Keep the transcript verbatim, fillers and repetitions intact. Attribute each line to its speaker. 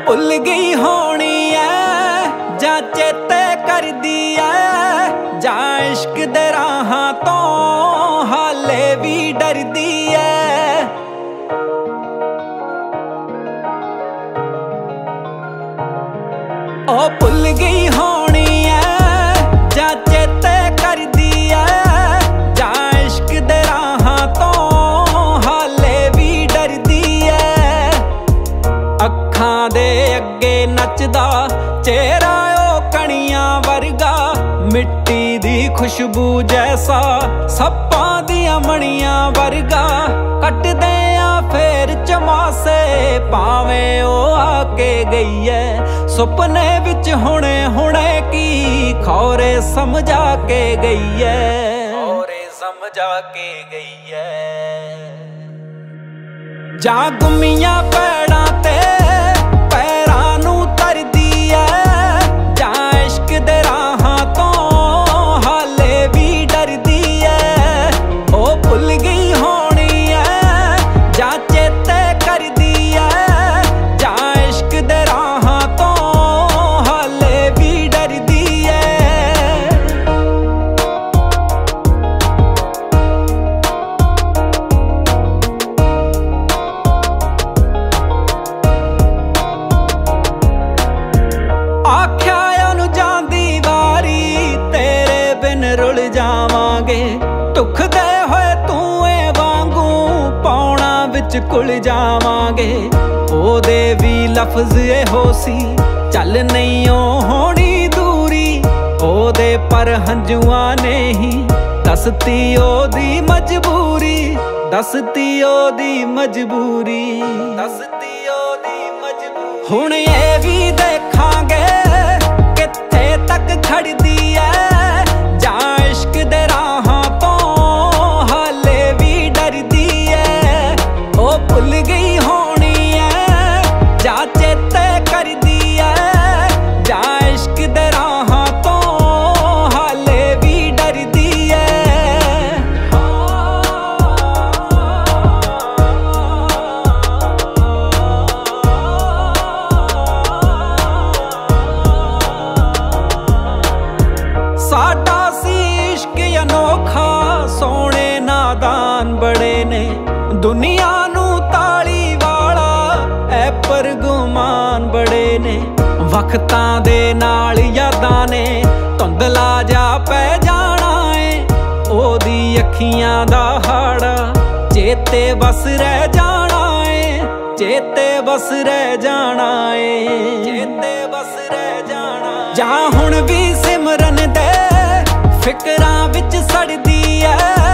Speaker 1: ਭੁੱਲ ਗਈ ਹੋਣੀ ਐ ਜਾਂ ਚੇਤੇ ਕਰਦੀ ਐ, ਜਾਂ ਇਸ਼ਕ ਦੇ ਰਾਹਾਂ ਤੋਂ ਹਾਲੇ ਵੀ ਡਰਦੀ ਐ। ਉਹ ਭੁੱਲ ਗਈ ਹੋਣੀ ਐ ਜਾਂ ਚੇਤੇ ਕਰਦੀ ਐ, ਜਾਂ ਇਸ਼ਕ ਦੇ ਰਾਹਾਂ ਤੋਂ ਹਾਲੇ ਵੀ ਡਰਦੀ ਐ। ਅੱਖਾਂ ਦੇ ਅੱਗੇ ਨੱਚਦਾ ਚਿਹਰਾ ਉਹ ਕਣੀਆਂ ਵਰਗਾ, ਮਿੱਟੀ ਦੀ ਖੁਸ਼ਬੂ ਜੈਸਾ ਸੱਪਾਂ ਦੀਆਂ ਮਣੀਆਂ ਵਰਗਾ। ਕੱਟਦੇ ਆ ਫੇਰ ਚਮਾਸੇ ਭਾਵੇਂ ਉਹ ਆ ਕੇ ਗਈ ਐ, ਸੁਪਨੇ ਵਿੱਚ ਹੁਣੇ ਹੁਣੇ ਕੀ ਖੌਰੇ ਸਮਝਾ ਕੇ ਗਈ ਐ, ਖੌਰੇ ਸਮਝਾ ਕੇ ਗਈ ਐ। ਜਾਂ ਗੁੰਮੀਆਂ ਪੈੜਾਂ ਤੇ ਪੈਰਾਂ ਨੂੰ ਤਰਦੀ ਐ, ਜਾਂ ਇਸ਼ਕ ਦੇ ਰਾਹਾਂ ਤੋਂ ਹਾਲੇ ਵੀ ਡਰਦੀ ਐ। ਉਹ ਭੁੱਲ ਗਈ ਹੋਣੀ ਐ ਜਾਂ ਚੇਤੇ ਕਰਦੀ ਐ, ਜਾਂ ਇਸ਼ਕ ਦੇ ਰਾਹਾਂ ਤੋਂ ਹਾਲੇ ਵੀ ਡਰਦੀ ਐ। ਆਖਿਆ ਉਹਨੂੰ ਜਾਂਦੀ ਵਾਰੀ ਤੇਰੇ ਬਿਨ ਰੁਲ ਜਾਵਾਂਗੇ, ਟੁੱਕਦੇ ਹੋਏ ਤੂੰ ਏ ਵਾਂਗੂ ਪੌਣਾ ਵਿੱਚ ਕੁਲ ਜਾਵਾਂਗੇ। ਉਹਦੇ ਵੀ ਲਫ਼ਜ਼ ਇਹੋ ਸੀ, ਚੱਲ ਨਹੀਂ ਉਹ ਹੋਣੀ ਦੂਰੀ, ਉਹਦੇ ਪਰ ਹੰਝੂਆਂ ਨੇ ਹੀ ਦੱਸਤੀ ਉਹਦੀ ਮਜਬੂਰੀ, ਦੱਸਤੀ ਉਹਦੀ ਮਜਬੂਰੀ, ਦੱਸਤੀ ਉਹਦੀ ਮਜਬੂਰੀ। ਹੁਣ ਇਹ ਵੀ ਦੇਖਾਂਗੇ ਕਿੱਥੇ ਤੱਕ ਖੜਦੀ ਐ, ਜਾਂ ਇਸ਼ਕ ਦੇ ਰਾਹਾਂ ਤੋਂ ਹਾਲੇ ਵੀ ਡਰਦੀ ਐ। ਉਹ ਭੁੱਲ ਗਈ ਹੋਣੀ ਐ ਜਾਂ ਚੇਤੇ ਕਰਦੀ ਐ, ਜਾਂ ਇਸ਼ਕ ਦੇ ਰਾਹਾਂ ਤੋਂ ਹਾਲੇ ਵੀ ਡਰਦੀ ਐ। ਸਾਡਾ ਸੀ ਇਸ਼ਕ ਅਨੋਖਾ, ਸੋਹਣੇ ਨਾਦਾਨ ਬੜੇ ਨੇ, ਦੁਨੀਆ ਨੂੰ ਤਾਲੀ ਵਾਲਾ ਐ ਪਰ ਗੁਮਾਨ ਬੜੇ ਨੇ। ਵਕਤਾਂ ਦੇ ਨਾਲ ਯਾਦਾਂ ਨੇ ਧੁੰਦਲਾ ਜਾ ਪੈ ਜਾਣਾ ਏ, ਉਹਦੀ ਅੱਖੀਆਂ ਦਾ ਹਾੜਾ ਚੇਤੇ ਬਸ ਰਹਿ ਜਾਣਾ ਏ, ਚੇਤੇ ਬਸ ਰਹਿ ਜਾਣਾ ਏ, ਚੇਤੇ ਬਸ ਰਹਿ ਜਾਣਾ। ਜਾਂ ਹੁਣ ਵੀ ਸਿਮਰਨ ਦੇ ਫਿਕਰਾਂ ਵਿੱਚ ਸੜਦੀ ਐ,